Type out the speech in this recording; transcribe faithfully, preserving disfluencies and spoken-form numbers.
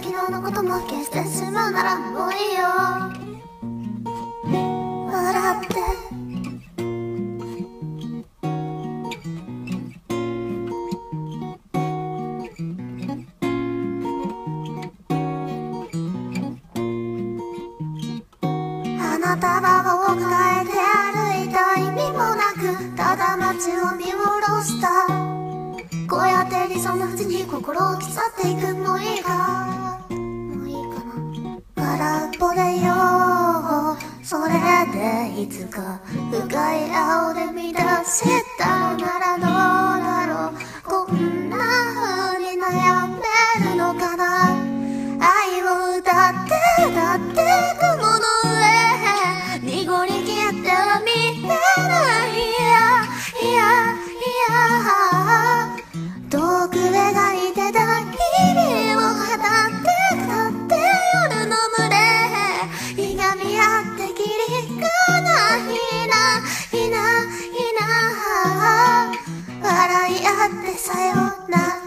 日のことも消してしまうならもういいよ。笑って花束を抱えて歩いた意味もなく、ただ街を見下ろした。こうやって理想の縁に心を刻っていく。もういいかもういいかな。空っぽでいよう、それでいつか深い青で満たしたならどうだろう。こんな風に悩めるのかな。愛を歌って歌って雲の上濁り消えては見えない。いやいやいや遠く描いてた日々を語って語って夜の群れいがみ合ってきりかないないないな笑い合ってさよなら。